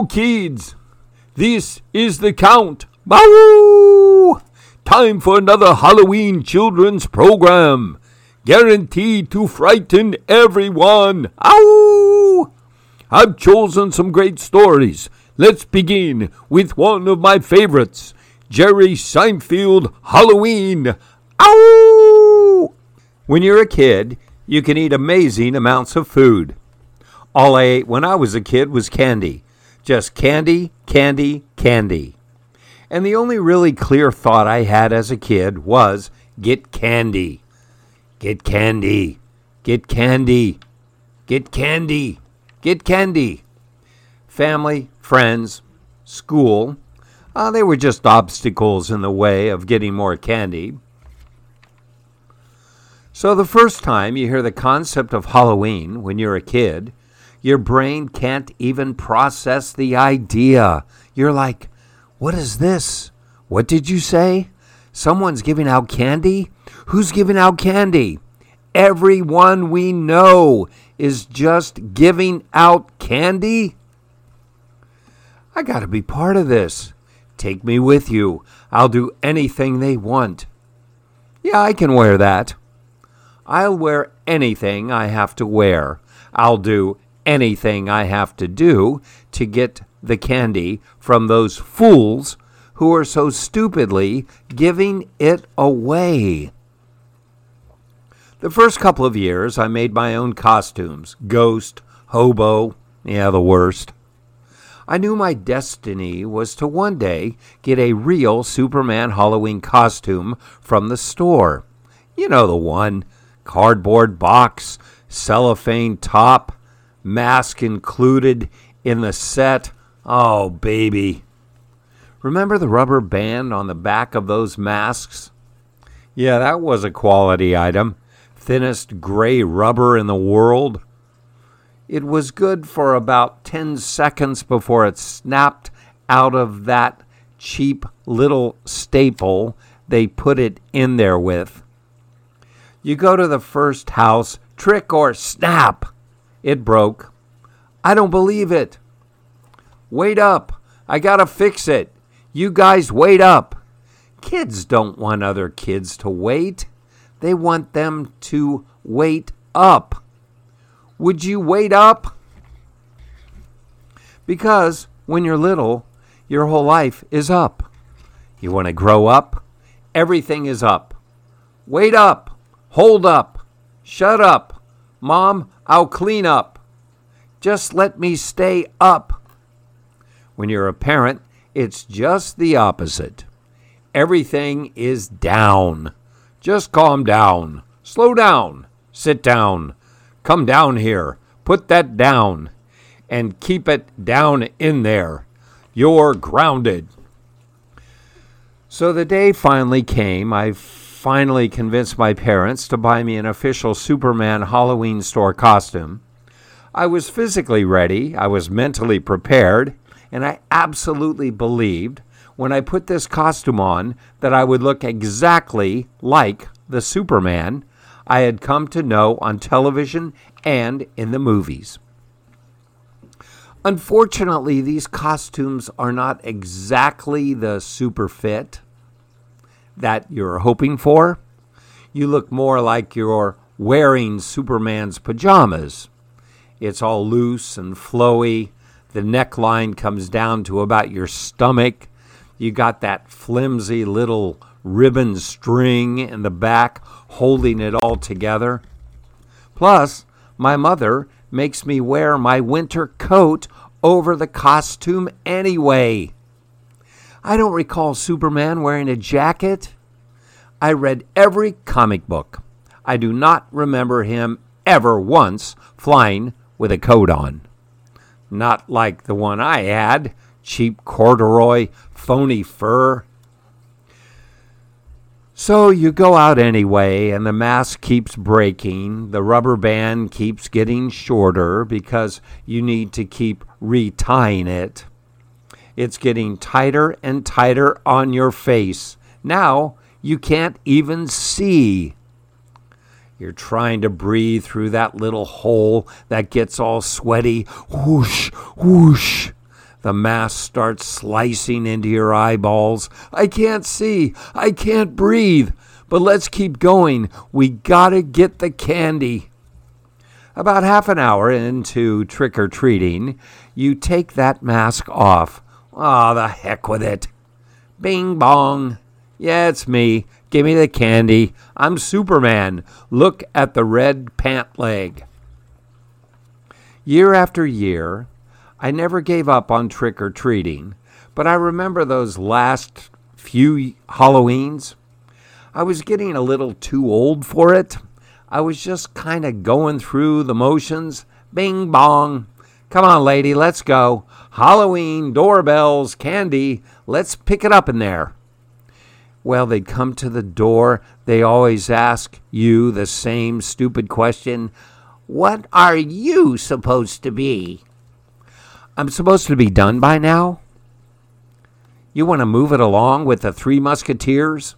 Kids, this is the Count. Bow! Time for another Halloween children's program. Guaranteed to frighten everyone. Ow! I've chosen some great stories. Let's begin with one of my favorites, Jerry Seinfeld Halloween. Ow! When you're a kid, you can eat amazing amounts of food. All I ate when I was a kid was candy. Just candy, candy, candy. And the only really clear thought I had as a kid was, get candy. Get candy. Get candy. Get candy. Get candy. Family, friends, school, they were just obstacles in the way of getting more candy. So the first time you hear the concept of Halloween when you're a kid, your brain can't even process the idea. You're like, what is this? What did you say? Someone's giving out candy? Who's giving out candy? Everyone we know is just giving out candy? I got to be part of this. Take me with you. I'll do anything they want. Yeah, I can wear that. I'll wear anything I have to wear. I'll do anything I have to do to get the candy from those fools who are so stupidly giving it away. The first couple of years, I made my own costumes. Ghost, hobo, the worst. I knew my destiny was to one day get a real Superman Halloween costume from the store. You know the one. Cardboard box, cellophane top, mask included in the set. Oh, baby. Remember the rubber band on the back of those masks? Yeah, that was a quality item. Thinnest gray rubber in the world. It was good for about 10 seconds before it snapped out of that cheap little staple they put it in there with. You go to the first house, trick or snap. It broke. I don't believe it. Wait up. I gotta fix it. You guys wait up. Kids don't want other kids to wait. They want them to wait up. Would you wait up? Because when you're little, your whole life is up. You want to grow up? Everything is up. Wait up. Hold up. Shut up. Mom, I'll clean up. Just let me stay up. When you're a parent, it's just the opposite. Everything is down. Just calm down. Slow down. Sit down. Come down here. Put that down. And keep it down in there. You're grounded. So the day finally came. I finally convinced my parents to buy me an official Superman Halloween store costume. I was physically ready, I was mentally prepared, and I absolutely believed when I put this costume on that I would look exactly like the Superman I had come to know on television and in the movies. Unfortunately, these costumes are not exactly the super fit that you're hoping for. You look more like you're wearing Superman's pajamas. It's all loose and flowy. The neckline comes down to about your stomach. You got that flimsy little ribbon string in the back holding it all together. Plus, my mother makes me wear my winter coat over the costume anyway. I don't recall Superman wearing a jacket. I read every comic book. I do not remember him ever once flying with a coat on. Not like the one I had, cheap corduroy, phony fur. So you go out anyway, and the mask keeps breaking. The rubber band keeps getting shorter because you need to keep retying it. It's getting tighter and tighter on your face. Now you can't even see. You're trying to breathe through that little hole that gets all sweaty. Whoosh, whoosh. The mask starts slicing into your eyeballs. I can't see. I can't breathe. But let's keep going. We gotta get the candy. About half an hour into trick-or-treating, you take that mask off. Ah, the heck with it. Bing bong. Yeah, it's me. Give me the candy. I'm Superman. Look at the red pant leg. Year after year, I never gave up on trick-or-treating, but I remember those last few Halloweens. I was getting a little too old for it. I was just kind of going through the motions. Bing bong. Come on, lady, let's go. Halloween, doorbells, candy. Let's pick it up in there. Well, they'd come to the door. They always ask you the same stupid question. What are you supposed to be? I'm supposed to be done by now? You want to move it along with the Three Musketeers?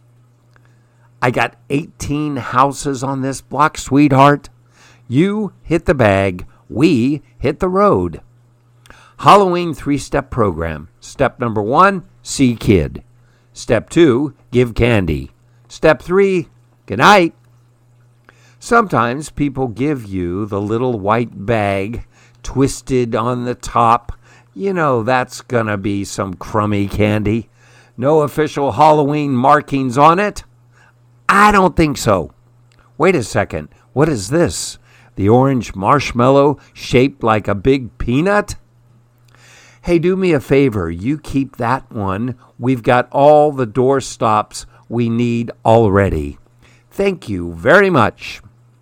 I got 18 houses on this block, sweetheart. You hit the bag. We hit the road. Halloween 3-step program. Step number 1, see kid. Step 2, give candy. Step 3, good night. Sometimes people give you the little white bag twisted on the top. You know that's gonna be some crummy candy. No official Halloween markings on it. I don't think so. Wait a second. What is this? The orange marshmallow shaped like a big peanut? Hey, do me a favor. You keep that one. We've got all the door stops we need already. Thank you very much.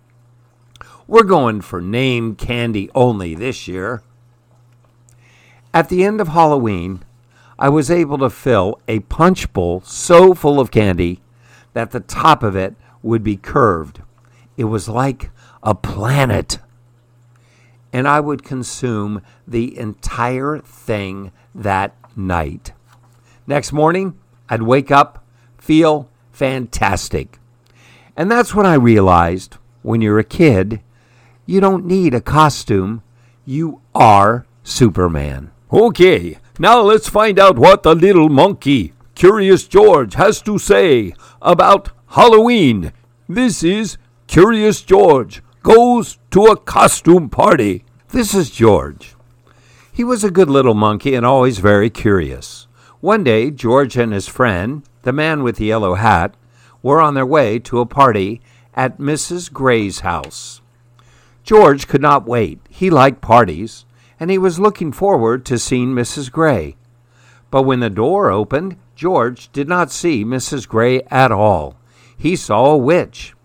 We're going for name candy only this year. At the end of Halloween, I was able to fill a punch bowl so full of candy that the top of it would be curved. It was like a planet. And I would consume the entire thing that night. Next morning, I'd wake up, feel fantastic. And that's when I realized, when you're a kid, you don't need a costume. You are Superman. Okay, now let's find out what the little monkey, Curious George, has to say about Halloween. This is Curious George Goes to a Costume Party. This is George. He was a good little monkey and always very curious. One day, George and his friend, the man with the yellow hat, were on their way to a party at Mrs. Gray's house. George could not wait. He liked parties, and he was looking forward to seeing Mrs. Gray. But when the door opened, George did not see Mrs. Gray at all. He saw a witch.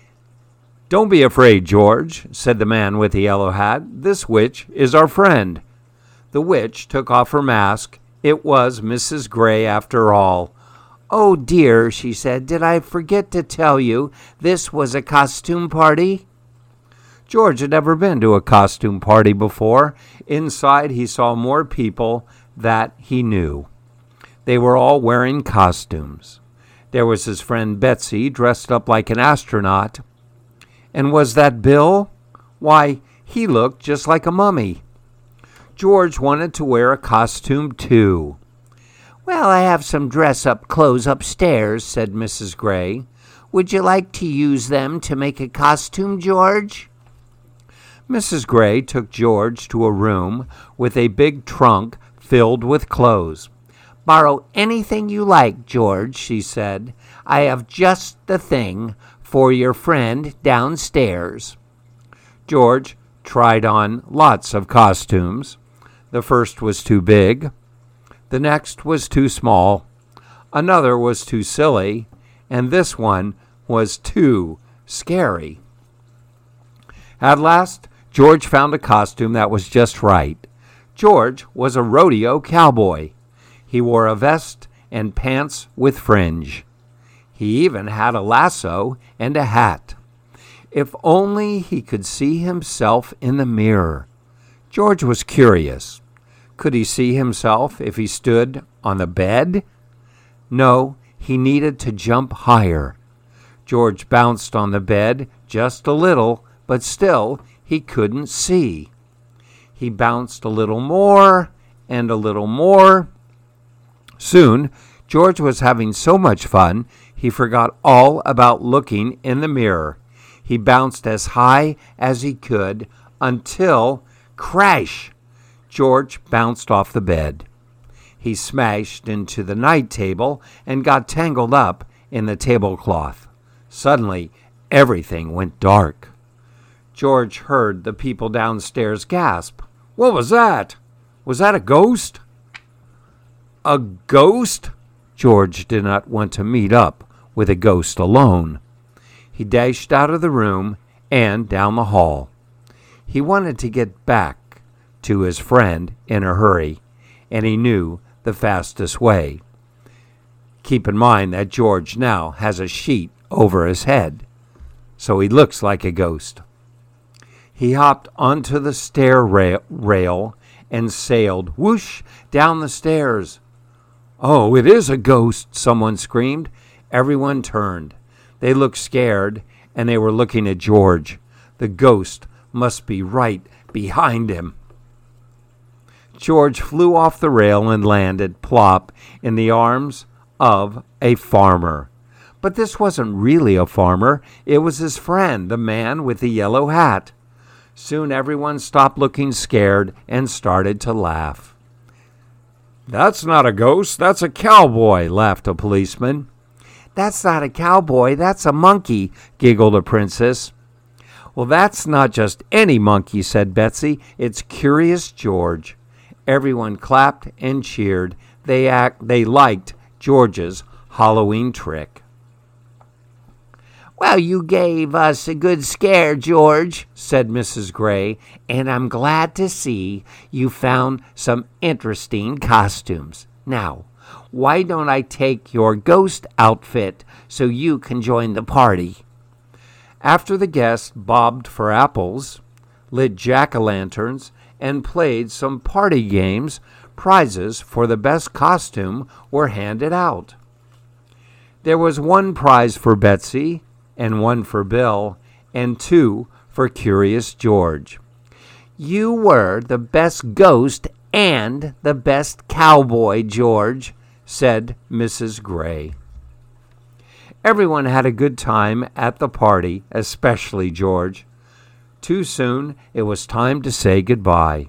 Don't be afraid, George, said the man with the yellow hat. This witch is our friend. The witch took off her mask. It was Mrs. Gray after all. Oh dear, she said, did I forget to tell you this was a costume party? George had never been to a costume party before. Inside, he saw more people that he knew. They were all wearing costumes. There was his friend Betsy, dressed up like an astronaut. And was that Bill? Why, he looked just like a mummy. George wanted to wear a costume, too. Well, I have some dress-up clothes upstairs, said Mrs. Gray. Would you like to use them to make a costume, George? Mrs. Gray took George to a room with a big trunk filled with clothes. Borrow anything you like, George, she said. I have just the thing for your friend downstairs. George tried on lots of costumes. The first was too big. The next was too small. Another was too silly. And this one was too scary. At last, George found a costume that was just right. George was a rodeo cowboy. He wore a vest and pants with fringe. He even had a lasso and a hat. If only he could see himself in the mirror. George was curious. Could he see himself if he stood on the bed? No, he needed to jump higher. George bounced on the bed just a little, but still he couldn't see. He bounced a little more, and a little more. Soon, George was having so much fun, he forgot all about looking in the mirror. He bounced as high as he could until, crash, George bounced off the bed. He smashed into the night table and got tangled up in the tablecloth. Suddenly, everything went dark. George heard the people downstairs gasp. "What was that? Was that a ghost?" A ghost? George did not want to meet up with a ghost alone. He dashed out of the room and down the hall. He wanted to get back to his friend in a hurry, and he knew the fastest way. Keep in mind that George now has a sheet over his head, so he looks like a ghost. He hopped onto the stair rail and sailed whoosh down the stairs. "Oh, it is a ghost," someone screamed. Everyone turned. They looked scared, and they were looking at George. The ghost must be right behind him. George flew off the rail and landed plop in the arms of a farmer. But this wasn't really a farmer. It was his friend, the man with the yellow hat. Soon everyone stopped looking scared and started to laugh. "That's not a ghost, that's a cowboy," laughed a policeman. "That's not a cowboy, that's a monkey," giggled a princess. "Well, that's not just any monkey," said Betsy. "It's Curious George." Everyone clapped and cheered. They liked George's Halloween trick. "Well, you gave us a good scare, George," said Mrs. Gray, "and I'm glad to see you found some interesting costumes. Now, why don't I take your ghost outfit so you can join the party?" After the guests bobbed for apples, lit jack-o'-lanterns, and played some party games, prizes for the best costume were handed out. There was one prize for Betsy, and one for Bill, and two for Curious George. "You were the best ghost and the best cowboy, George," said Mrs. Gray. Everyone had a good time at the party, especially George. Too soon, it was time to say goodbye.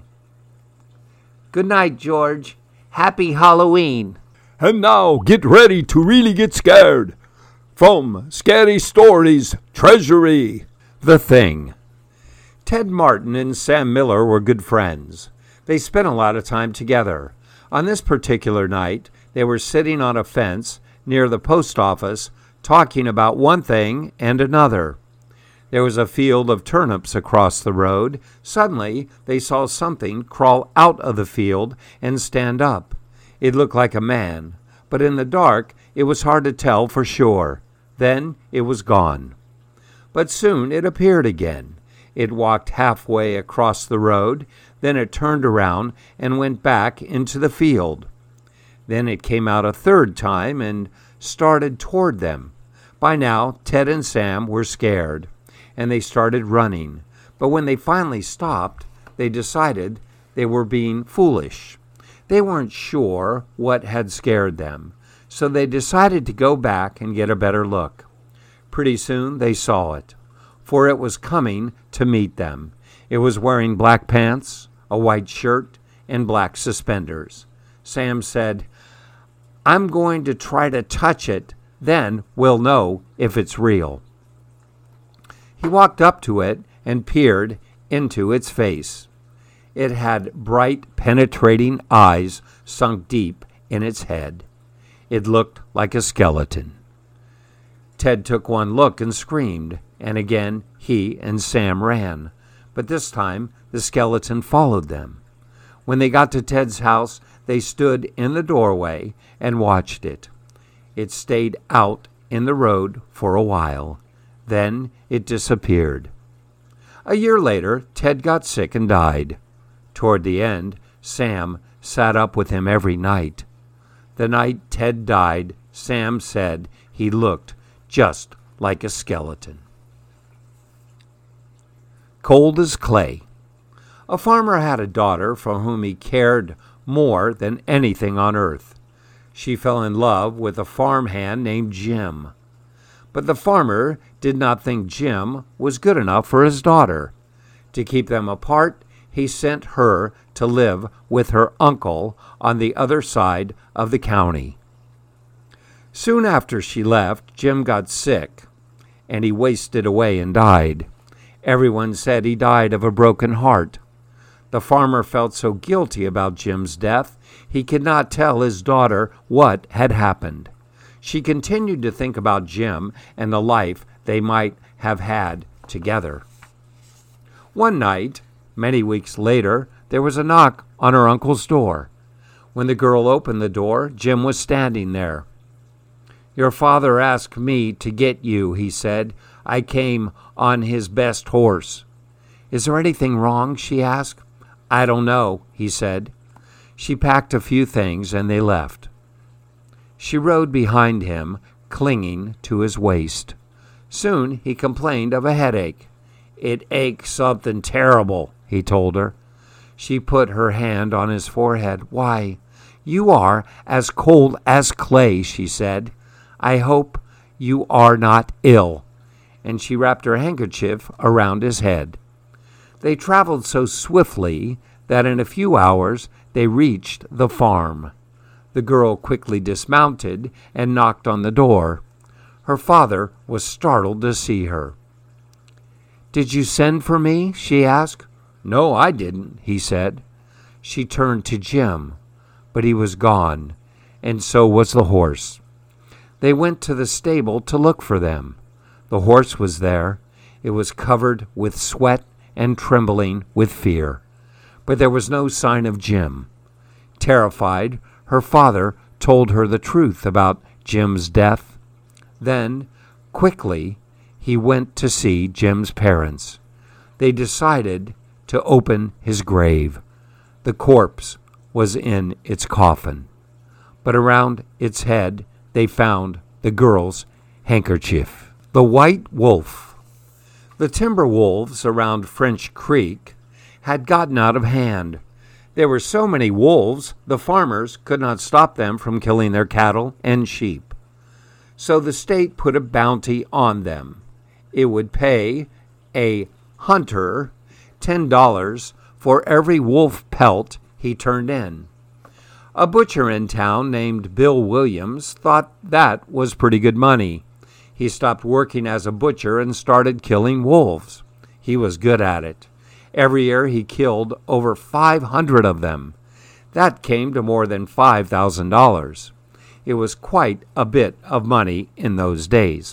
"Good night, George. Happy Halloween." And now get ready to really get scared. From Scary Stories Treasury. The Thing. Ted Martin and Sam Miller were good friends. They spent a lot of time together. On this particular night, they were sitting on a fence near the post office, talking about one thing and another. There was a field of turnips across the road. Suddenly, they saw something crawl out of the field and stand up. It looked like a man, but in the dark, it was hard to tell for sure. Then it was gone. But soon it appeared again. It walked halfway across the road, then it turned around and went back into the field. Then it came out a third time and started toward them. By now, Ted and Sam were scared, and they started running. But when they finally stopped, they decided they were being foolish. They weren't sure what had scared them, so they decided to go back and get a better look. Pretty soon they saw it, for it was coming to meet them. It was wearing black pants, a white shirt, and black suspenders. Sam said, "I'm going to try to touch it, then we'll know if it's real." He walked up to it and peered into its face. It had bright, penetrating eyes sunk deep in its head. It looked like a skeleton. Ted took one look and screamed, and again he and Sam ran. But this time the skeleton followed them. When they got to Ted's house, they stood in the doorway and watched it. It stayed out in the road for a while. Then it disappeared. A year later, Ted got sick and died. Toward the end, Sam sat up with him every night. The night Ted died, Sam said he looked just like a skeleton. Cold as clay. A farmer had a daughter for whom he cared more than anything on earth. She fell in love with a farmhand named Jim. But the farmer did not think Jim was good enough for his daughter. To keep them apart, he sent her to live with her uncle on the other side of the county. Soon after she left, Jim got sick, and he wasted away and died. Everyone said he died of a broken heart. The farmer felt so guilty about Jim's death, he could not tell his daughter what had happened. She continued to think about Jim and the life they might have had together. One night, many weeks later, there was a knock on her uncle's door. When the girl opened the door, Jim was standing there. "Your father asked me to get you," he said. "I came on his best horse." "Is there anything wrong?" she asked. "I don't know," he said. She packed a few things and they left. She rode behind him, clinging to his waist. Soon he complained of a headache. "It aches something terrible," he told her. She put her hand on his forehead. "Why, you are as cold as clay," she said. "I hope you are not ill." And she wrapped her handkerchief around his head. They traveled so swiftly that in a few hours they reached the farm. The girl quickly dismounted and knocked on the door. Her father was startled to see her. "Did you send for me?" she asked. "No, I didn't," he said. She turned to Jim, but he was gone, and so was the horse. They went to the stable to look for them. The horse was there. It was covered with sweat and trembling with fear. But there was no sign of Jim. Terrified, her father told her the truth about Jim's death. Then, quickly, he went to see Jim's parents. They decided to open his grave. The corpse was in its coffin, but around its head they found the girl's handkerchief. The White Wolf. The timber wolves around French Creek had gotten out of hand. There were so many wolves, the farmers could not stop them from killing their cattle and sheep. So the state put a bounty on them. It would pay a hunter $10 for every wolf pelt he turned in. A butcher in town named Bill Williams thought that was pretty good money. He stopped working as a butcher and started killing wolves. He was good at it. Every year he killed over 500 of them. That came to more than $5,000. It was quite a bit of money in those days.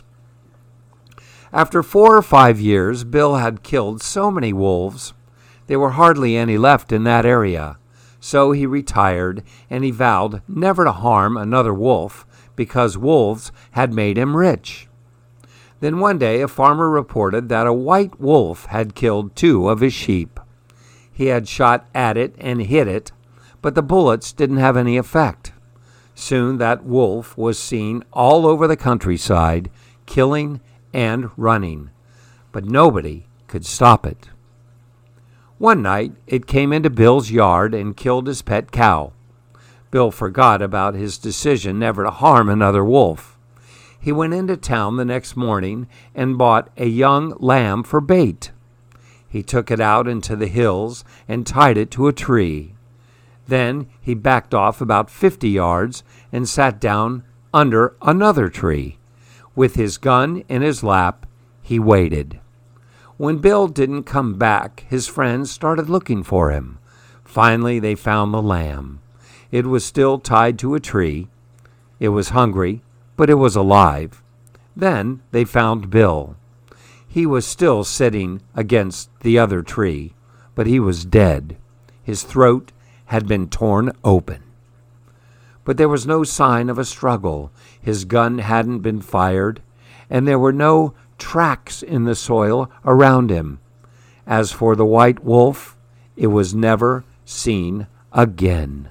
After 4 or 5 years, Bill had killed so many wolves, there were hardly any left in that area. So he retired, and he vowed never to harm another wolf because wolves had made him rich. Then one day a farmer reported that a white wolf had killed 2 of his sheep. He had shot at it and hit it, but the bullets didn't have any effect. Soon that wolf was seen all over the countryside, killing and running, but nobody could stop it. One night it came into Bill's yard and killed his pet cow. Bill forgot about his decision never to harm another wolf. He went into town the next morning and bought a young lamb for bait. He took it out into the hills and tied it to a tree. Then he backed off about 50 yards and sat down under another tree. With his gun in his lap, he waited. When Bill didn't come back, his friends started looking for him. Finally, they found the lamb. It was still tied to a tree. It was hungry, but it was alive. Then they found Bill. He was still sitting against the other tree, but he was dead. His throat had been torn open. But there was no sign of a struggle. His gun hadn't been fired, and there were no tracks in the soil around him. As for the white wolf, it was never seen again.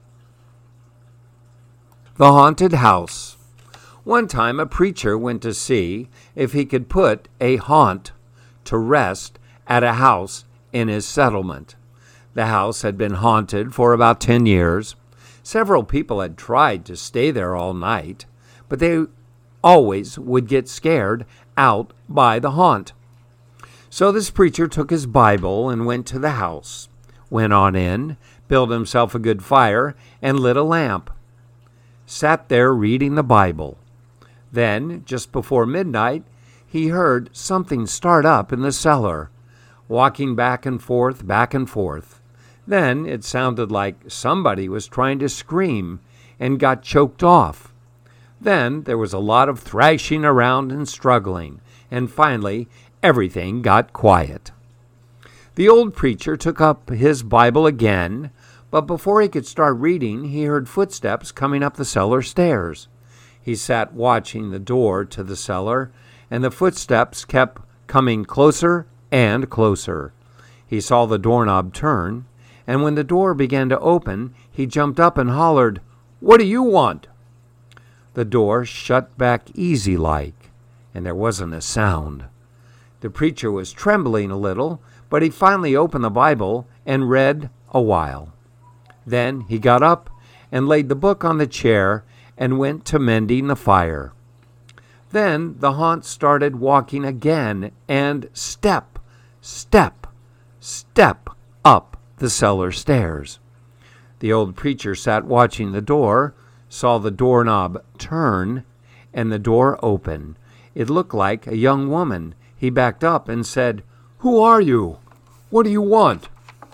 The Haunted House. One time a preacher went to see if he could put a haunt to rest at a house in his settlement. The house had been haunted for about 10 years. Several people had tried to stay there all night, but they always would get scared out by the haunt. So this preacher took his Bible and went to the house, went on in, built himself a good fire, and lit a lamp. Sat there reading the Bible. Then, just before midnight, he heard something start up in the cellar, walking back and forth, back and forth. Then it sounded like somebody was trying to scream and got choked off. Then there was a lot of thrashing around and struggling, and finally everything got quiet. The old preacher took up his Bible again, but before he could start reading, he heard footsteps coming up the cellar stairs. He sat watching the door to the cellar, and the footsteps kept coming closer and closer. He saw the doorknob turn, and when the door began to open, he jumped up and hollered, "What do you want?" The door shut back easy-like, and there wasn't a sound. The preacher was trembling a little, but he finally opened the Bible and read a while. Then he got up and laid the book on the chair and went to mending the fire. Then the haunt started walking again, and step, step, step up the cellar stairs. The old preacher sat watching the door, saw the doorknob turn, and the door open. It looked like a young woman. He backed up and said, "Who are you? What do you want?"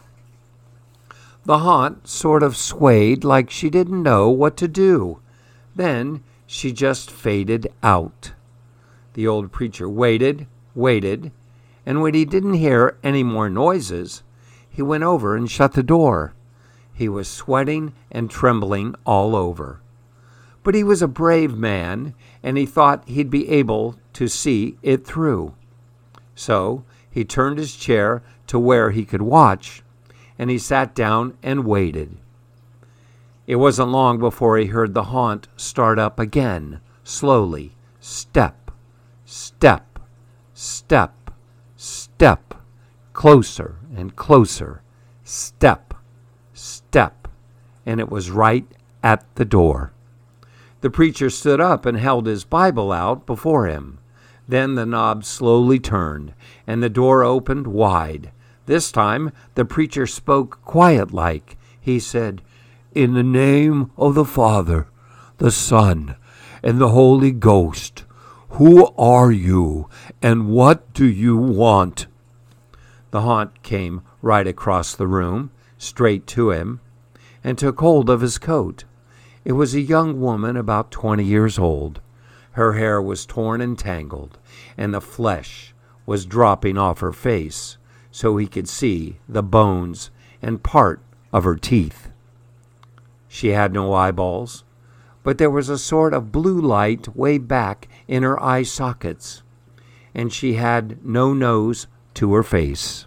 The haunt sort of swayed like she didn't know what to do. Then she just faded out. The old preacher waited, and when he didn't hear any more noises, he went over and shut the door. He was sweating and trembling all over. But he was a brave man, and he thought he'd be able to see it through. So he turned his chair to where he could watch, and he sat down and waited. It wasn't long before he heard the haunt start up again, slowly, step, step, step, step, closer and closer, step, step, and it was right at the door. The preacher stood up and held his Bible out before him. Then the knob slowly turned, and the door opened wide. This time the preacher spoke quiet-like. He said, "In the name of the Father, the Son, and the Holy Ghost, who are you, and what do you want?" The haunt came right across the room, straight to him, and took hold of his coat. It was a young woman about 20 years old. Her hair was torn and tangled, and the flesh was dropping off her face, so he could see the bones and part of her teeth. She had no eyeballs, but there was a sort of blue light way back in her eye sockets, and she had no nose to her face.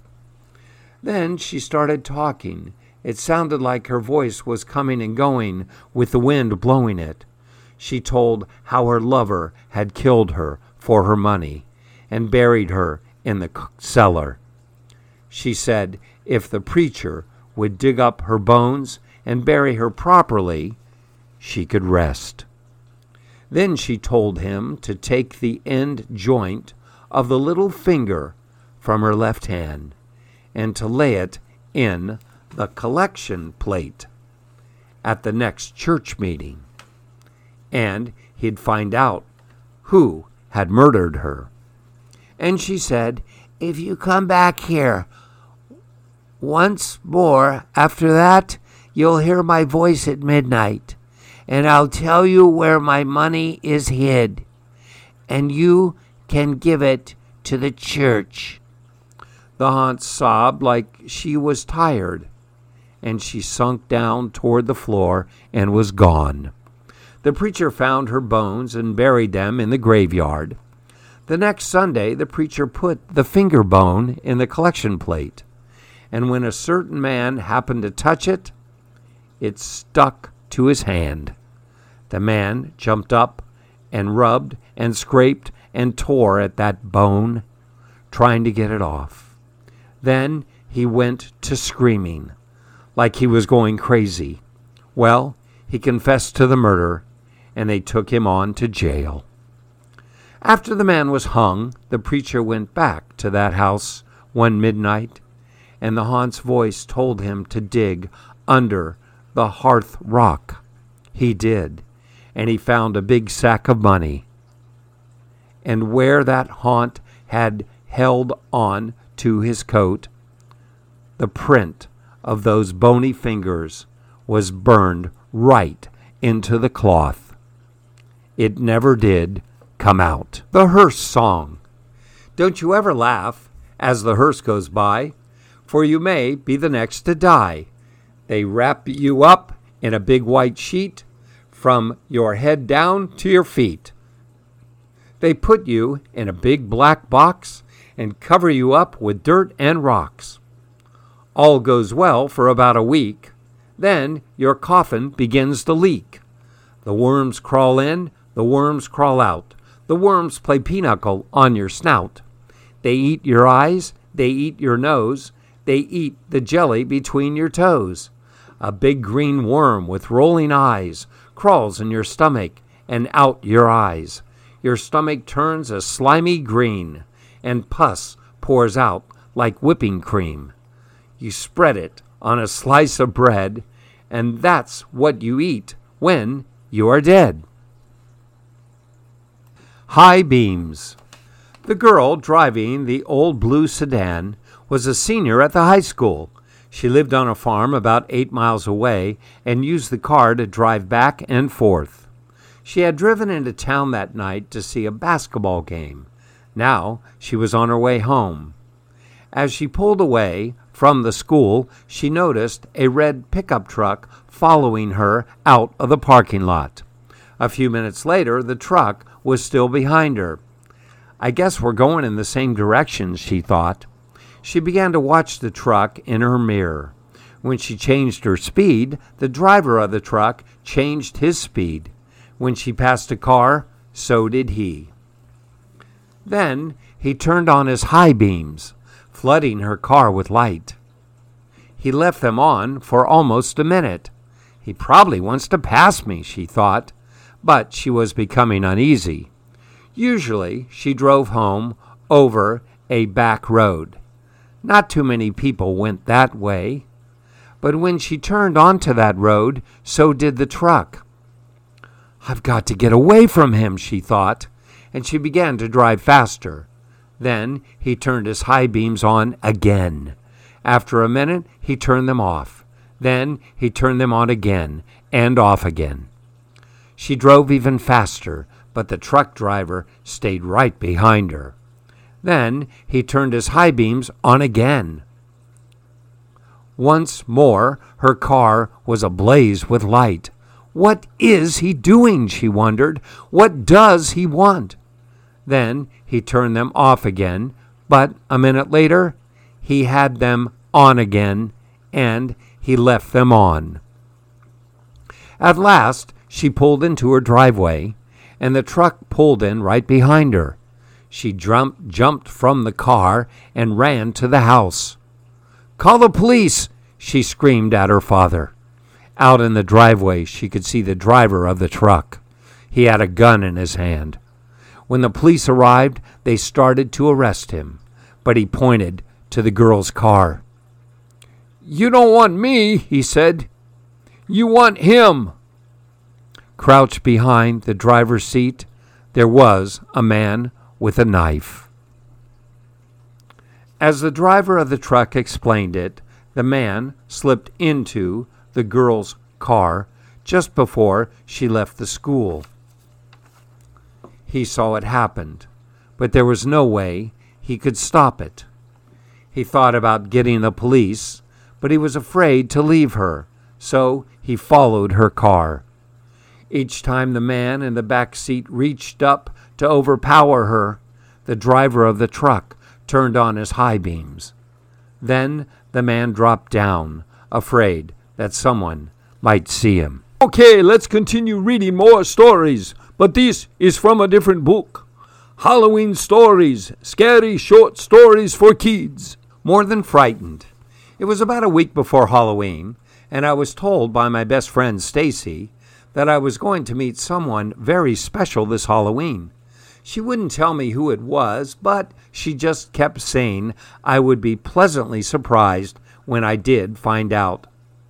Then she started talking. It sounded like her voice was coming and going with the wind blowing it. She told how her lover had killed her for her money and buried her in the cellar. She said if the preacher would dig up her bones and bury her properly, she could rest. Then she told him to take the end joint of the little finger from her left hand and to lay it in the collection plate at the next church meeting, and he'd find out who had murdered her. And she said, "If you come back here once more after that, you'll hear my voice at midnight, and I'll tell you where my money is hid, and you can give it to the church." The haunt sobbed like she was tired, and she sunk down toward the floor and was gone. The preacher found her bones and buried them in the graveyard. The next Sunday, the preacher put the finger bone in the collection plate, and when a certain man happened to touch it, it stuck to his hand. The man jumped up and rubbed and scraped and tore at that bone, trying to get it off. Then he went to screaming. like he was going crazy. Well, he confessed to the murder, and they took him on to jail. After the man was hung, the preacher went back to that house one midnight, and the haunt's voice told him to dig under the hearth rock. He did, and he found a big sack of money. And where that haunt had held on to his coat, the print of those bony fingers was burned right into the cloth. It never did come out. The hearse song. Don't you ever laugh as the hearse goes by, for you may be the next to die. They wrap you up in a big white sheet from your head down to your feet. They put you in a big black box and cover you up with dirt and rocks. All goes well for about a week. Then your coffin begins to leak. The worms crawl in, the worms crawl out. The worms play pinochle on your snout. They eat your eyes, they eat your nose, they eat the jelly between your toes. A big green worm with rolling eyes crawls in your stomach and out your eyes. Your stomach turns a slimy green, and pus pours out like whipping cream. You spread it on a slice of bread, and that's what you eat when you are dead. High beams. The girl driving the old blue sedan was a senior at the high school. She lived on a farm about 8 miles away and used the car to drive back and forth. She had driven into town that night to see a basketball game. Now she was on her way home. As she pulled away from the school, she noticed a red pickup truck following her out of the parking lot. A few minutes later, the truck was still behind her. I guess we're going in the same direction, she thought. She began to watch the truck in her mirror. When she changed her speed, the driver of the truck changed his speed. When she passed a car, so did he. Then he turned on his high beams, flooding her car with light. He left them on for almost a minute. He probably wants to pass me, she thought, but she was becoming uneasy. Usually she drove home over a back road. Not too many people went that way. But when she turned onto that road, so did the truck. I've got to get away from him, she thought, and she began to drive faster. Then he turned his high beams on again. After a minute, he turned them off. Then he turned them on again and off again. She drove even faster, but the truck driver stayed right behind her. Then he turned his high beams on again. Once more, her car was ablaze with light. What is he doing, she wondered. What does he want? Then he turned them off again, but a minute later, he had them on again, and he left them on. At last, she pulled into her driveway, and the truck pulled in right behind her. She jumped from the car and ran to the house. "Call the police!" she screamed at her father. Out in the driveway, she could see the driver of the truck. He had a gun in his hand. When the police arrived, they started to arrest him, but he pointed to the girl's car. "You don't want me," he said. "You want him." Crouched behind the driver's seat, there was a man with a knife. As the driver of the truck explained it, the man slipped into the girl's car just before she left the school. He saw it happen, but there was no way he could stop it. He thought about getting the police, but he was afraid to leave her, so he followed her car. Each time the man in the back seat reached up to overpower her, the driver of the truck turned on his high beams. Then the man dropped down, afraid that someone might see him. Okay, let's continue reading more stories, but this is from a different book. Halloween Stories, Scary Short Stories for Kids. More than frightened. It was about a week before Halloween. and I was told by my best friend Stacy that I was going to meet someone very special this Halloween. She wouldn't tell me who it was, but she just kept saying I would be pleasantly surprised when I did find out.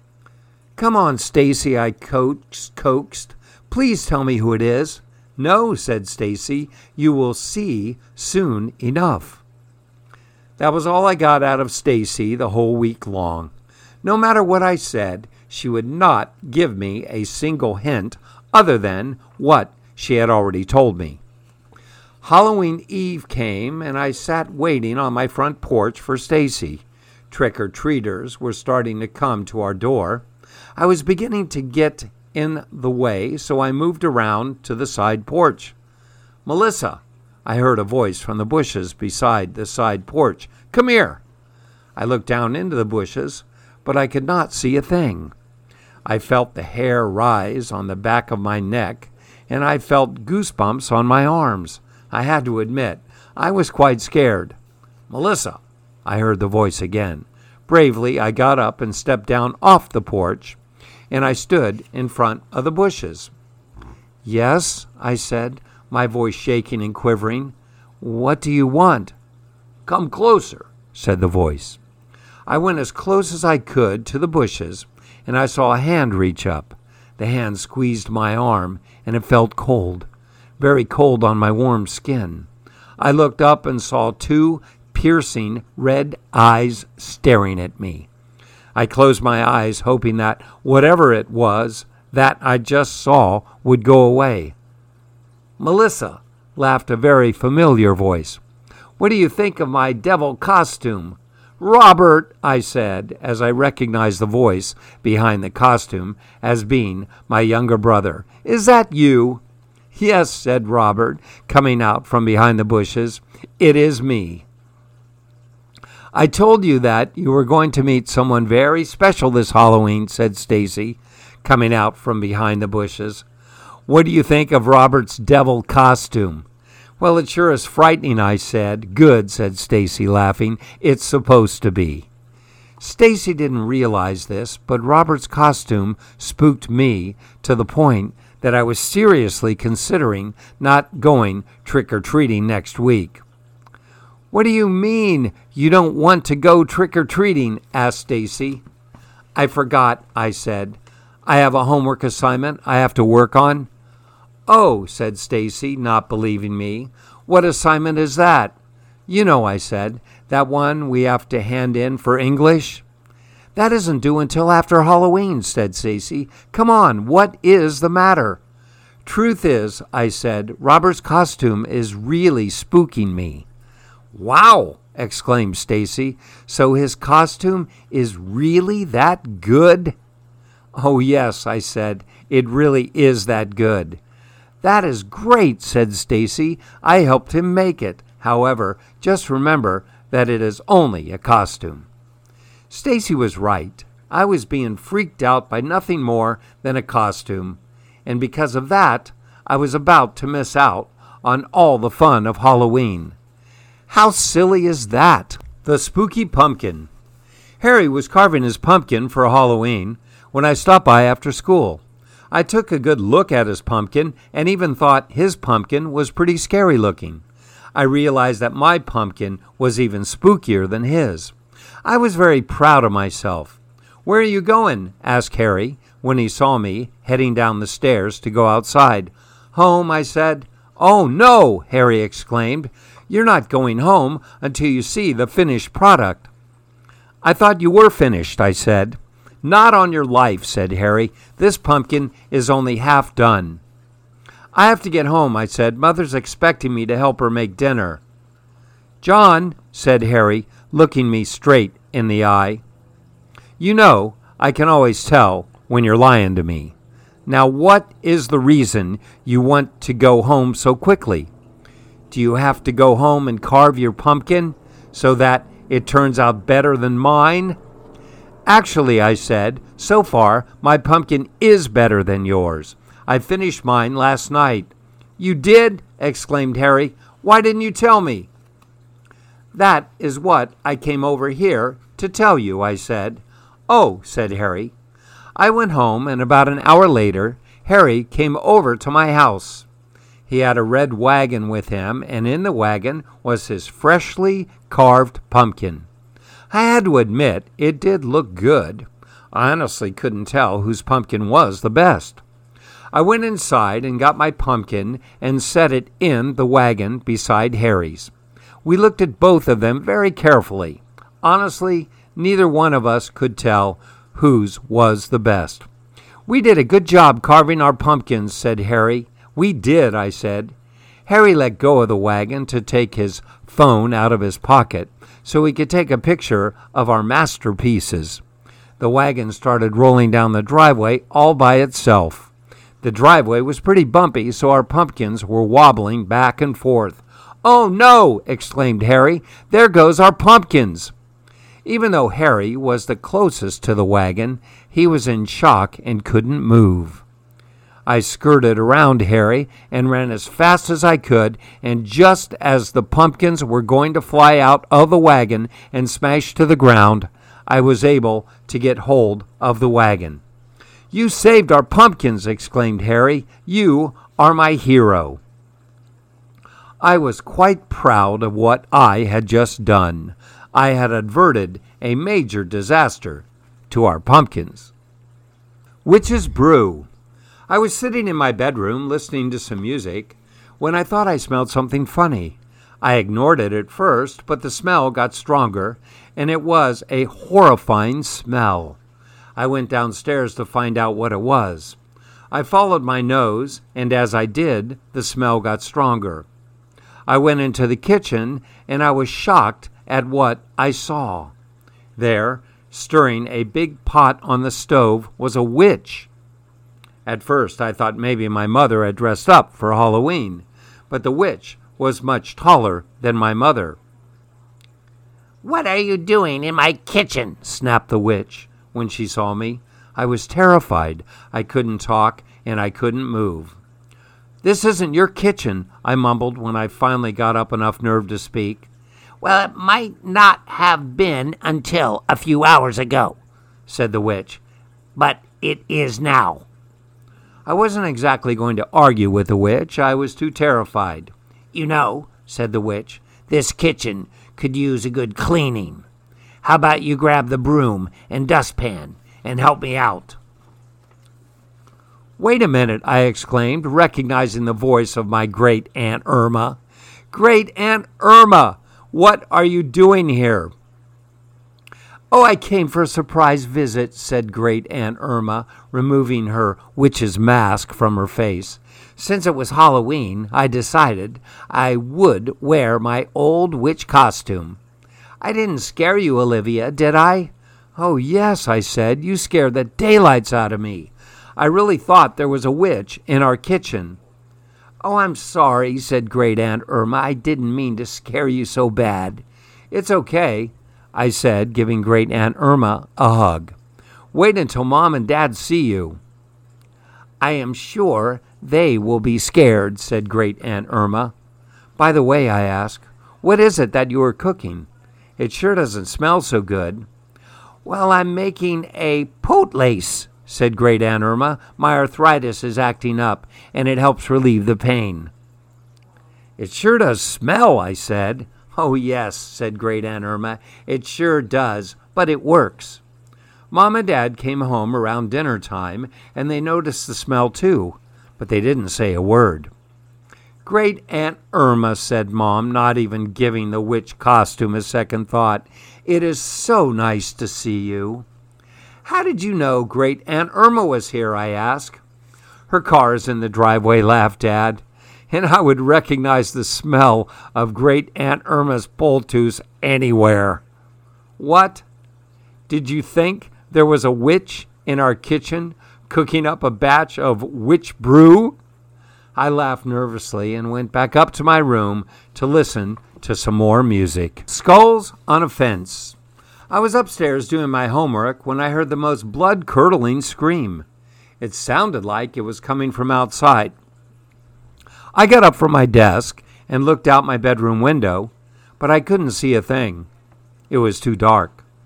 "Come on, Stacy," I coaxed. "Please tell me who it is." "No," said Stacy, "you will see soon enough." That was all I got out of Stacy the whole week long. No matter what I said, she would not give me a single hint other than what she had already told me. Halloween Eve came, and I sat waiting on my front porch for Stacy. Trick-or-treaters were starting to come to our door. I was beginning to get in the way, so I moved around to the side porch. "Melissa," I heard a voice from the bushes beside the side porch. "Come here." I looked down into the bushes, but I could not see a thing. I felt the hair rise on the back of my neck, and I felt goosebumps on my arms. I had to admit, I was quite scared. "Melissa," I heard the voice again. Bravely, I got up and stepped down off the porch, and I stood in front of the bushes. "Yes," I said, my voice shaking and quivering. "What do you want?" "Come closer," said the voice. I went as close as I could to the bushes, and I saw a hand reach up. The hand squeezed my arm, and it felt cold, very cold on my warm skin. I looked up and saw two piercing red eyes staring at me. I closed my eyes, hoping that whatever it was that I just saw would go away. "Melissa," laughed a very familiar voice. "What do you think of my devil costume?" "Robert," I said, as I recognized the voice behind the costume as being my younger brother. "Is that you?" "Yes," said Robert, coming out from behind the bushes. "It is me." "I told you that you were going to meet someone very special this Halloween," said Stacy, coming out from behind the bushes. "What do you think of Robert's devil costume?" "Well, it sure is frightening," I said. "Good," said Stacy, laughing. "It's supposed to be." Stacy didn't realize this, but Robert's costume spooked me to the point that I was seriously considering not going trick-or-treating next week. "What do you mean you don't want to go trick-or-treating?" asked Stacy. "I forgot," I said. "I have a homework assignment I have to work on." "Oh," said Stacy, not believing me. "What assignment is that?" "You know," I said, "that one we have to hand in for English." "That isn't due until after Halloween," said Stacy. "Come on, what is the matter?" "Truth is," I said, "Robert's costume is really spooking me." "Wow!" exclaimed Stacy. "So his costume is really that good?" "Oh, yes," I said. "It really is that good." "That is great," said Stacy. "I helped him make it. However, just remember that it is only a costume." Stacy was right. I was being freaked out by nothing more than a costume, and because of that, I was about to miss out on all the fun of Halloween. How silly is that? The spooky pumpkin. Harry was carving his pumpkin for Halloween when I stopped by after school. I took a good look at his pumpkin and even thought his pumpkin was pretty scary looking. I realized that my pumpkin was even spookier than his. I was very proud of myself. "Where are you going?" asked Harry when he saw me heading down the stairs to go outside. "Home," I said. "Oh, no!" Harry exclaimed. "You're not going home until you see the finished product." "I thought you were finished," I said. "Not on your life," said Harry. "This pumpkin is only half done." "I have to get home," I said. "Mother's expecting me to help her make dinner." "John," said Harry, looking me straight in the eye, "you know I can always tell when you're lying to me. Now, what is the reason you want to go home so quickly? Do you have to go home and carve your pumpkin so that it turns out better than mine?" "Actually," I said, "so far my pumpkin is better than yours. I finished mine last night." "You did?" exclaimed Harry. "Why didn't you tell me?" "That is what I came over here to tell you," I said. "Oh," said Harry, I went home, and about an hour later, Harry came over to my house. He had a red wagon with him, and in the wagon was his freshly carved pumpkin. I had to admit, it did look good. I honestly couldn't tell whose pumpkin was the best. I went inside and got my pumpkin and set it in the wagon beside Harry's. We looked at both of them very carefully. Honestly, neither one of us could tell whose was the best. "We did a good job carving our pumpkins," said Harry. "We did," I said. Harry let go of the wagon to take his phone out of his pocket so he could take a picture of our masterpieces. The wagon started rolling down the driveway all by itself. The driveway was pretty bumpy, so our pumpkins were wobbling back and forth. "Oh, no!" exclaimed Harry. "There goes our pumpkins!" Even though Harry was the closest to the wagon, he was in shock and couldn't move. I skirted around Harry and ran as fast as I could, and just as the pumpkins were going to fly out of the wagon and smash to the ground, I was able to get hold of the wagon. "You saved our pumpkins!" exclaimed Harry. "You are my hero." I was quite proud of what I had just done. I had averted a major disaster to our pumpkins. Witch's Brew. I was sitting in my bedroom listening to some music when I thought I smelled something funny. I ignored it at first, but the smell got stronger, and it was a horrifying smell. I went downstairs to find out what it was. I followed my nose, and as I did, the smell got stronger. I went into the kitchen, and I was shocked at what I saw. There, stirring a big pot on the stove, was a witch. At first, I thought maybe my mother had dressed up for Halloween, but the witch was much taller than my mother. "What are you doing in my kitchen?" snapped the witch when she saw me. I was terrified. I couldn't talk, and I couldn't move. "This isn't your kitchen," I mumbled when I finally got up enough nerve to speak. "Well, it might not have been until a few hours ago," said the witch, "but it is now." I wasn't exactly going to argue with the witch. I was too terrified. "You know," said the witch, "this kitchen could use a good cleaning. How about you grab the broom and dustpan and help me out?" "Wait a minute," I exclaimed, recognizing the voice of my great Aunt Irma. "Great Aunt Irma, what are you doing here?" "Oh, I came for a surprise visit," said Great Aunt Irma, removing her witch's mask from her face. "Since it was Halloween, I decided I would wear my old witch costume." "I didn't scare you, Olivia, did I?" "Oh, yes," I said. "You scared the daylights out of me. I really thought there was a witch in our kitchen." "Oh, I'm sorry," said Great Aunt Irma. "I didn't mean to scare you so bad." "It's okay," I said, giving Great Aunt Irma a hug. "Wait until Mom and Dad see you." "I am sure they will be scared," said Great Aunt Irma. "By the way," I asked, "what is it that you are cooking? It sure doesn't smell so good." "Well, I'm making a potlace," said Great Aunt Irma. "My arthritis is acting up, and it helps relieve the pain." "It sure does smell," I said. "Oh, yes," said Great Aunt Irma. "It sure does, but it works." Mom and Dad came home around dinner time, and they noticed the smell too, but they didn't say a word. "Great Aunt Irma," said Mom, not even giving the witch costume a second thought, "it is so nice to see you." "How did you know Great Aunt Irma was here?" I asked. "Her car is in the driveway," laughed Dad. "And I would recognize the smell of Great Aunt Irma's poultice anywhere." "What? Did you think there was a witch in our kitchen cooking up a batch of witch brew?" I laughed nervously and went back up to my room to listen to some more music. Skulls on a Fence. I was upstairs doing my homework when I heard the most blood-curdling scream. It sounded like it was coming from outside. I got up from my desk and looked out my bedroom window, but I couldn't see a thing. It was too dark.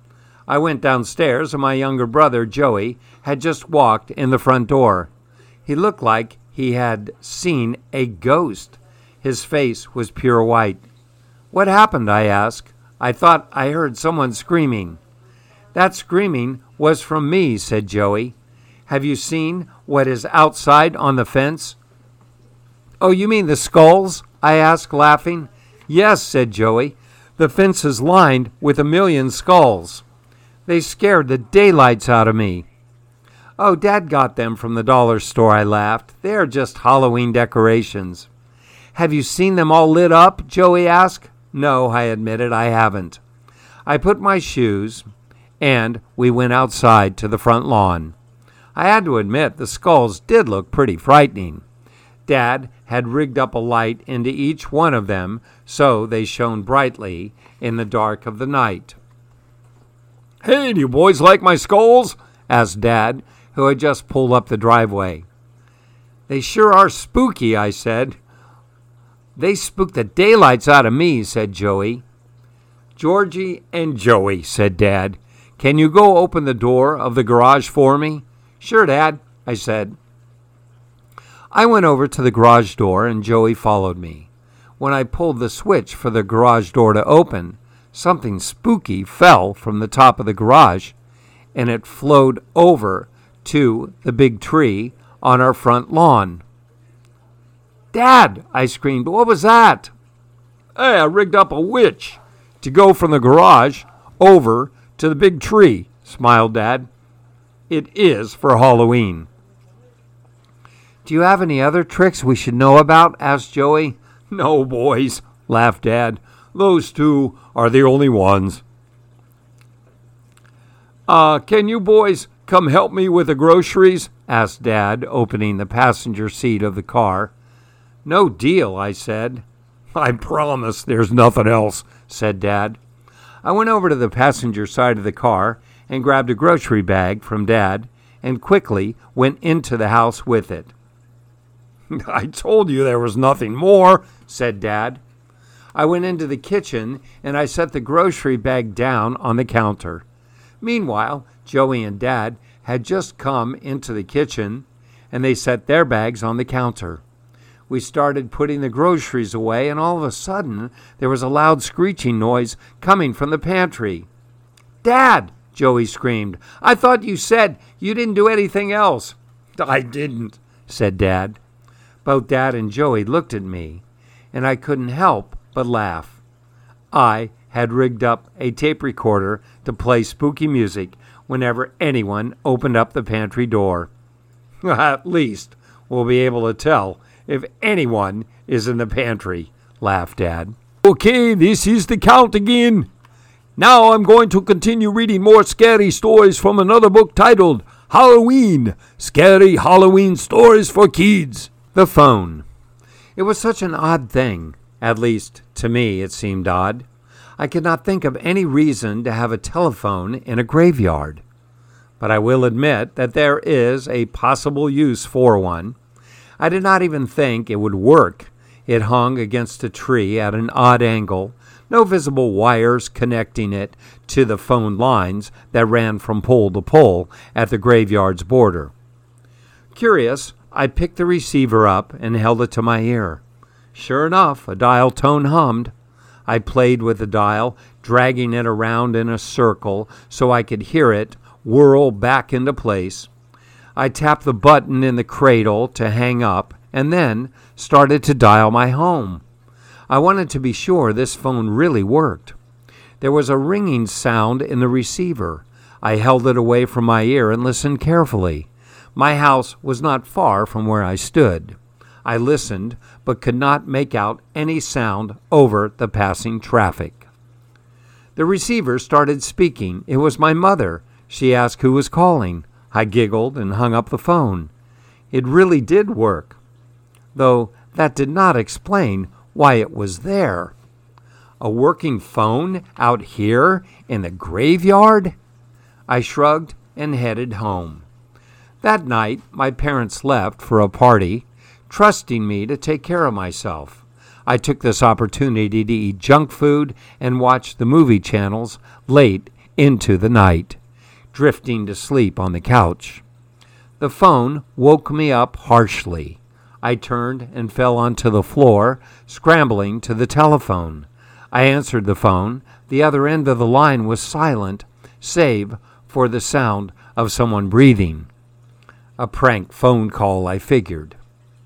I went downstairs, and my younger brother, Joey, had just walked in the front door. He looked like he had seen a ghost. His face was pure white. "What happened?" I asked. "I thought I heard someone screaming." "That screaming was from me," said Joey. "Have you seen what is outside on the fence?" "Oh, you mean the skulls?" I asked, laughing. "Yes," said Joey. "The fence is lined with 1,000,000 skulls. They scared the daylights out of me." "Oh, Dad got them from the dollar store," I laughed. "They are just Halloween decorations." "Have you seen them all lit up?" Joey asked. "No," I admitted, "I haven't." I put my shoes, and we went outside to the front lawn. I had to admit the skulls did look pretty frightening. Dad had rigged up a light into each one of them so they shone brightly in the dark of the night. "Hey, do you boys like my skulls?" asked Dad, who had just pulled up the driveway. "They sure are spooky," I said. "They spooked the daylights out of me," said Joey. "Georgie and Joey," said Dad. "Can you go open the door of the garage for me?" "Sure, Dad," I said. I went over to the garage door, and Joey followed me. When I pulled the switch for the garage door to open, something spooky fell from the top of the garage, and it flowed over to the big tree on our front lawn. "Dad!" I screamed. "What was that?" "Hey, I rigged up a witch to go from the garage over to the big tree," smiled Dad. "It is for Halloween." "Do you have any other tricks we should know about?" asked Joey. "No, boys," laughed Dad. "Those two are the only ones." Can you boys come help me with the groceries?" asked Dad, opening the passenger seat of the car. "No deal," I said. "I promise there's nothing else," said Dad. I went over to the passenger side of the car and grabbed a grocery bag from Dad and quickly went into the house with it. "I told you there was nothing more," said Dad. I went into the kitchen and I set the grocery bag down on the counter. Meanwhile, Joey and Dad had just come into the kitchen and they set their bags on the counter. We started putting the groceries away, and all of a sudden there was a loud screeching noise coming from the pantry. "Dad!" Joey screamed. "I thought you said you didn't do anything else." "I didn't," said Dad. Both Dad and Joey looked at me, and I couldn't help but laugh. I had rigged up a tape recorder to play spooky music whenever anyone opened up the pantry door. "At least we'll be able to tell if anyone is in the pantry," laughed Dad. "Okay, this is the count again. Now I'm going to continue reading more scary stories from another book titled Halloween, Scary Halloween Stories for Kids." The phone. It was such an odd thing. At least, to me, it seemed odd. I could not think of any reason to have a telephone in a graveyard. But I will admit that there is a possible use for one. I did not even think it would work. It hung against a tree at an odd angle, no visible wires connecting it to the phone lines that ran from pole to pole at the graveyard's border. Curious, I picked the receiver up and held it to my ear. Sure enough, a dial tone hummed. I played with the dial, dragging it around in a circle so I could hear it whirl back into place. I tapped the button in the cradle to hang up and then started to dial my home. I wanted to be sure this phone really worked. There was a ringing sound in the receiver. I held it away from my ear and listened carefully. My house was not far from where I stood. I listened, but could not make out any sound over the passing traffic. The receiver started speaking. It was my mother. She asked who was calling. I giggled and hung up the phone. It really did work, though that did not explain why it was there. A working phone out here in the graveyard? I shrugged and headed home. That night, my parents left for a party, trusting me to take care of myself. I took this opportunity to eat junk food and watch the movie channels late into the night, drifting to sleep on the couch. The phone woke me up harshly. I turned and fell onto the floor, scrambling to the telephone. I answered the phone. The other end of the line was silent, save for the sound of someone breathing. A prank phone call, I figured.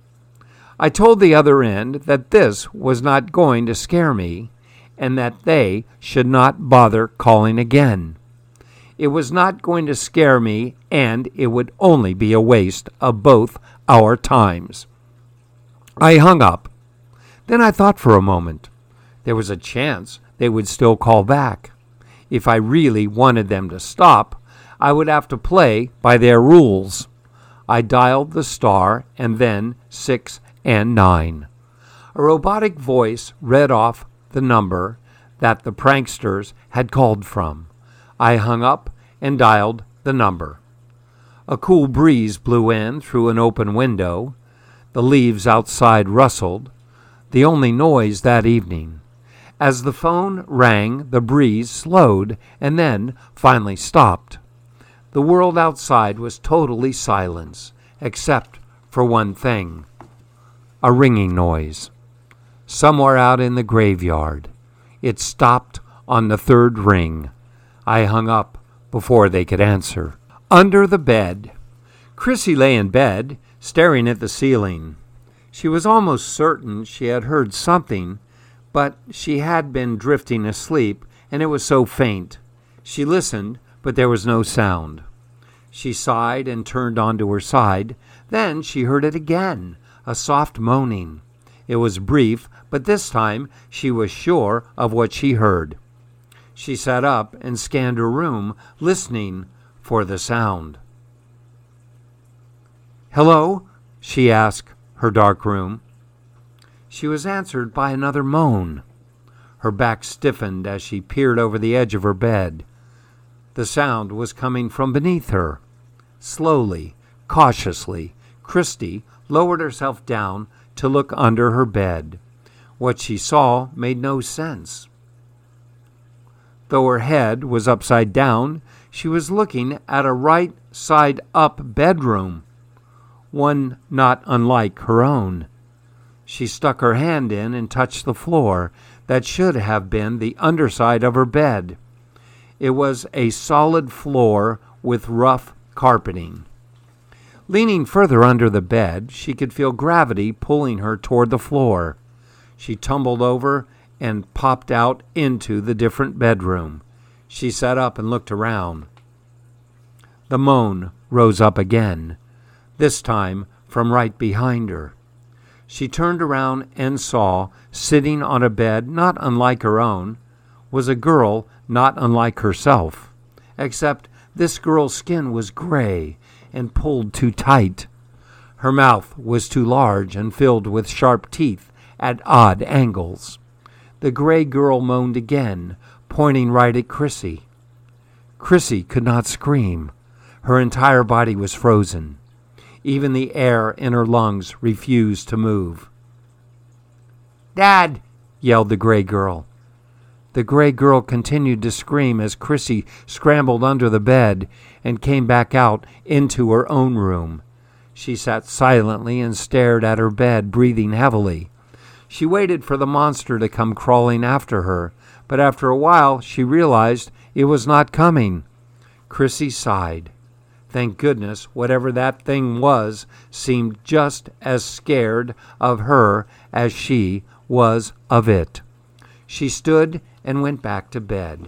I told the other end that this was not going to scare me and that they should not bother calling again. It was not going to scare me, and it would only be a waste of both our times. I hung up. Then I thought for a moment. There was a chance they would still call back. If I really wanted them to stop, I would have to play by their rules. I dialed the star and then 6 and 9. A robotic voice read off the number that the pranksters had called from. I hung up and dialed the number. A cool breeze blew in through an open window. The leaves outside rustled, the only noise that evening. As the phone rang, the breeze slowed and then finally stopped. The world outside was totally silence, except for one thing. A ringing noise. Somewhere out in the graveyard. It stopped on the third ring. I hung up before they could answer. Under the bed. Chrissy lay in bed, staring at the ceiling. She was almost certain she had heard something, but she had been drifting asleep, and it was so faint. She listened, but there was no sound. She sighed and turned onto her side. Then she heard it again, a soft moaning. It was brief, but this time she was sure of what she heard. She sat up and scanned her room, listening for the sound. "Hello?" she asked her dark room. She was answered by another moan. Her back stiffened as she peered over the edge of her bed. The sound was coming from beneath her. Slowly, cautiously, Christy lowered herself down to look under her bed. What she saw made no sense. Though her head was upside down, she was looking at a right-side-up bedroom, one not unlike her own. She stuck her hand in and touched the floor that should have been the underside of her bed. It was a solid floor with rough carpeting. Leaning further under the bed, she could feel gravity pulling her toward the floor. She tumbled over and popped out into the different bedroom. She sat up and looked around. The moan rose up again, this time from right behind her. She turned around and saw, sitting on a bed not unlike her own, was a girl not unlike herself, except this girl's skin was gray and pulled too tight. Her mouth was too large and filled with sharp teeth at odd angles. The gray girl moaned again, pointing right at Chrissy. Chrissy could not scream. Her entire body was frozen. Even the air in her lungs refused to move. "Dad!" yelled the gray girl. The gray girl continued to scream as Chrissy scrambled under the bed and came back out into her own room. She sat silently and stared at her bed, breathing heavily. She waited for the monster to come crawling after her, but after a while she realized it was not coming. Chrissy sighed. Thank goodness, whatever that thing was seemed just as scared of her as she was of it. She stood and went back to bed.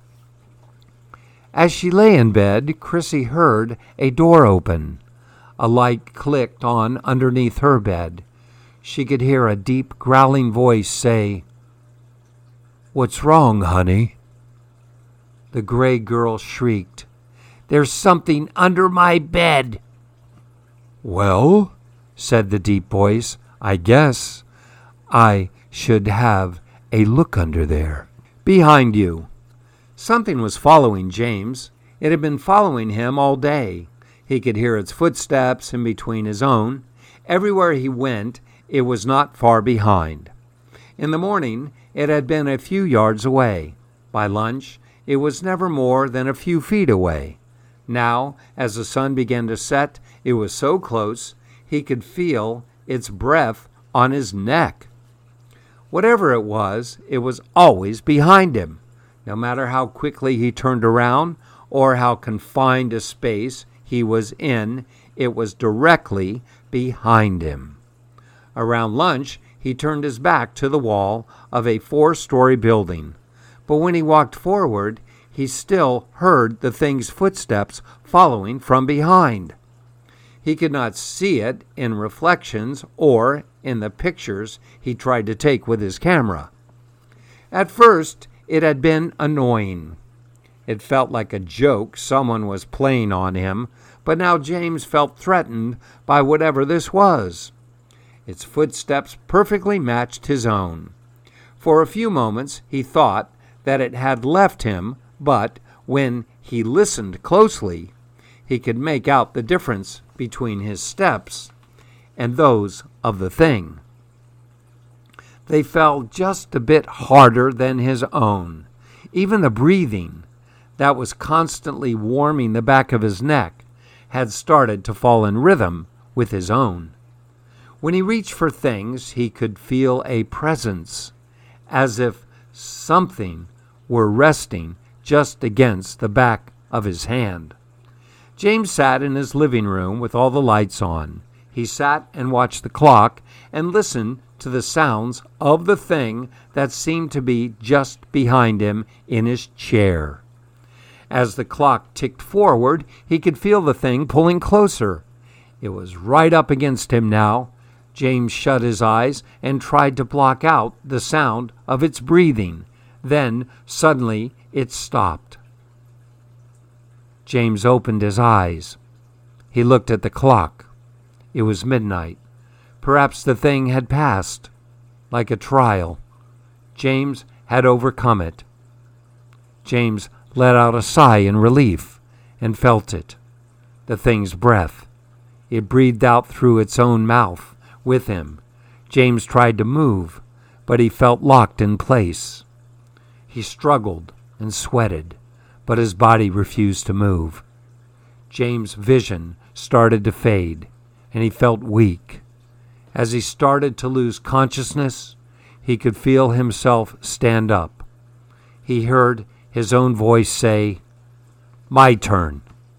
As she lay in bed, Chrissy heard a door open. A light clicked on underneath her bed. She could hear a deep, growling voice say, "What's wrong, honey?" The gray girl shrieked, "There's something under my bed." "Well," said the deep voice, "I guess I should have a look under there." Behind you. Something was following James. It had been following him all day. He could hear its footsteps in between his own. Everywhere he went, it was not far behind. In the morning, it had been a few yards away. By lunch, It was never more than a few feet away. Now, as the sun began to set, it was so close he could feel its breath on his neck. Whatever it was always behind him. No matter how quickly he turned around or how confined a space he was in, it was directly behind him. Around lunch, he turned his back to the wall of a 4-story building. But when he walked forward, he still heard the thing's footsteps following from behind. He could not see it in reflections or in the pictures he tried to take with his camera. At first, it had been annoying. It felt like a joke someone was playing on him, but now James felt threatened by whatever this was. Its footsteps perfectly matched his own. For a few moments he thought that it had left him, but when he listened closely, he could make out the difference between his steps and those of the thing. They fell just a bit harder than his own. Even the breathing that was constantly warming the back of his neck had started to fall in rhythm with his own. When he reached for things, he could feel a presence, as if something were resting just against the back of his hand. James sat in his living room with all the lights on. He sat and watched the clock and listened to the sounds of the thing that seemed to be just behind him in his chair. As the clock ticked forward, he could feel the thing pulling closer. It was right up against him now. James shut his eyes and tried to block out the sound of its breathing. Then, suddenly, it stopped. James opened his eyes. He looked at the clock. It was midnight. Perhaps the thing had passed, like a trial. James had overcome it. James let out a sigh in relief and felt it. The thing's breath. It breathed out through its own mouth with him. James tried to move, but he felt locked in place. He struggled and sweated, but his body refused to move. James' vision started to fade, and he felt weak. As he started to lose consciousness, he could feel himself stand up. He heard his own voice say, "My turn."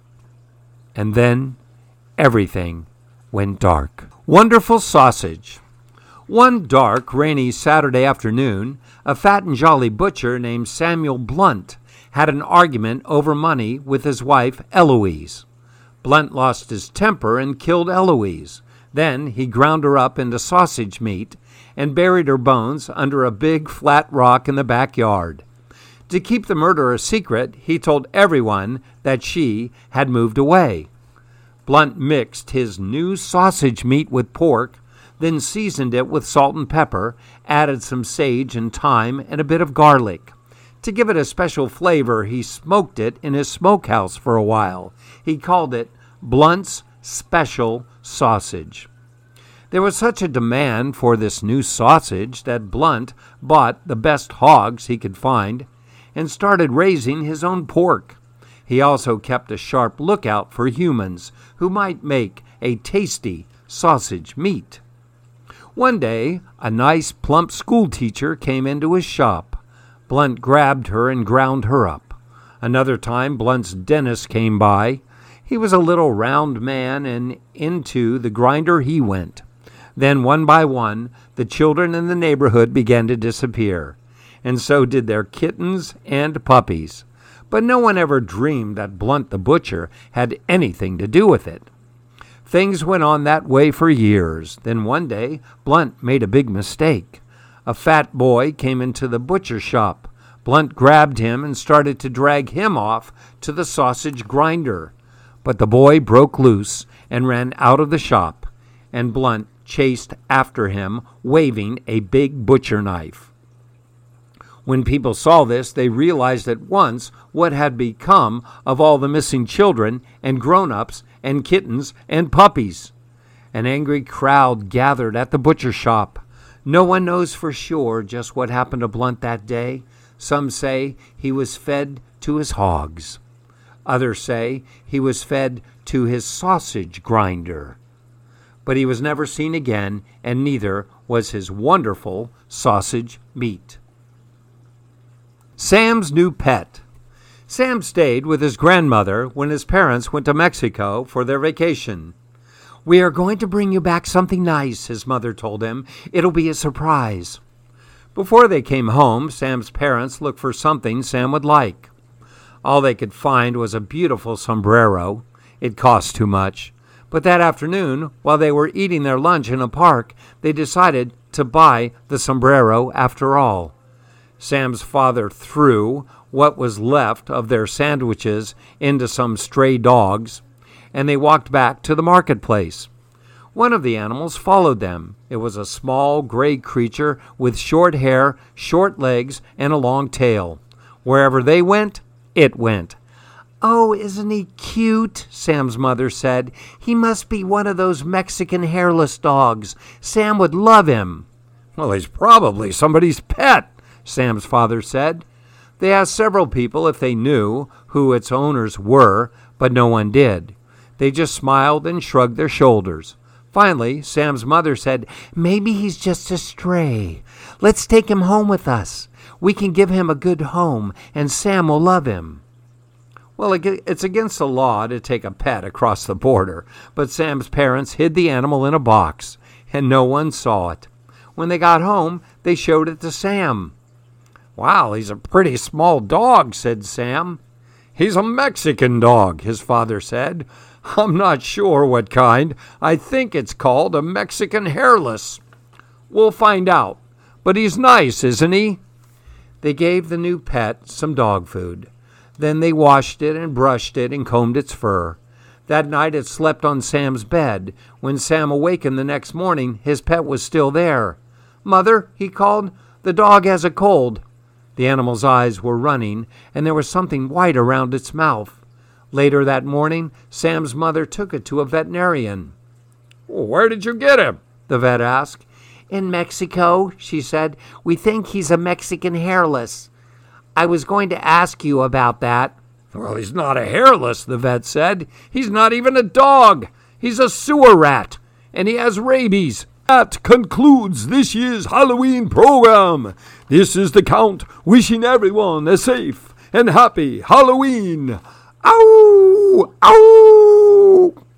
And then everything went dark. Wonderful sausage. One dark, rainy Saturday afternoon, a fat and jolly butcher named Samuel Blunt had an argument over money with his wife, Eloise. Blunt lost his temper and killed Eloise. Then he ground her up into sausage meat and buried her bones under a big flat rock in the backyard. To keep the murder a secret, he told everyone that she had moved away. Blunt mixed his new sausage meat with pork, then seasoned it with salt and pepper, added some sage and thyme and a bit of garlic. To give it a special flavor, he smoked it in his smokehouse for a while. He called it Blunt's Special Sausage. There was such a demand for this new sausage that Blunt bought the best hogs he could find and started raising his own pork. He also kept a sharp lookout for humans who might make a tasty sausage meat. One day, a nice, plump schoolteacher came into his shop. Blunt grabbed her and ground her up. Another time, Blunt's dentist came by. He was a little round man, and into the grinder he went. Then, one by one, the children in the neighborhood began to disappear, and so did their kittens and puppies. But no one ever dreamed that Blunt the butcher had anything to do with it. Things went on that way for years. Then one day, Blunt made a big mistake. A fat boy came into the butcher shop. Blunt grabbed him and started to drag him off to the sausage grinder. But the boy broke loose and ran out of the shop, and Blunt chased after him, waving a big butcher knife. When people saw this, they realized at once what had become of all the missing children and grown-ups and kittens and puppies. An angry crowd gathered at the butcher shop. No one knows for sure just what happened to Blunt that day. Some say he was fed to his hogs. Others say he was fed to his sausage grinder. But he was never seen again, and neither was his wonderful sausage meat. Sam's new pet. Sam stayed with his grandmother when his parents went to Mexico for their vacation. "We are going to bring you back something nice," his mother told him. "It'll be a surprise." Before they came home, Sam's parents looked for something Sam would like. All they could find was a beautiful sombrero. It cost too much. But that afternoon, while they were eating their lunch in a park, they decided to buy the sombrero after all. Sam's father threw what was left of their sandwiches into some stray dogs, and they walked back to the marketplace. One of the animals followed them. It was a small gray creature with short hair, short legs, and a long tail. Wherever they went, it went. "Oh, isn't he cute?" Sam's mother said. "He must be one of those Mexican hairless dogs. Sam would love him." "Well, he's probably somebody's pet," Sam's father said. They asked several people if they knew who its owners were, but no one did. They just smiled and shrugged their shoulders. Finally, Sam's mother said, "Maybe he's just a stray. Let's take him home with us. We can give him a good home, and Sam will love him." Well, it's against the law to take a pet across the border, but Sam's parents hid the animal in a box, and no one saw it. When they got home, they showed it to Sam. "Wow, he's a pretty small dog," said Sam. "He's a Mexican dog," his father said. "I'm not sure what kind. I think it's called a Mexican hairless." "We'll find out. But he's nice, isn't he?" They gave the new pet some dog food. Then they washed it and brushed it and combed its fur. That night it slept on Sam's bed. When Sam awakened the next morning, his pet was still there. "Mother," he called, "the dog has a cold." The animal's eyes were running, and there was something white around its mouth. Later that morning, Sam's mother took it to a veterinarian. "Where did you get him?" the vet asked. "In Mexico," she said. "We think he's a Mexican hairless. I was going to ask you about that." "Well, he's not a hairless," the vet said. "He's not even a dog. He's a sewer rat, and he has rabies." That concludes this year's Halloween program. This is the Count wishing everyone a safe and happy Halloween. Ow! Ow!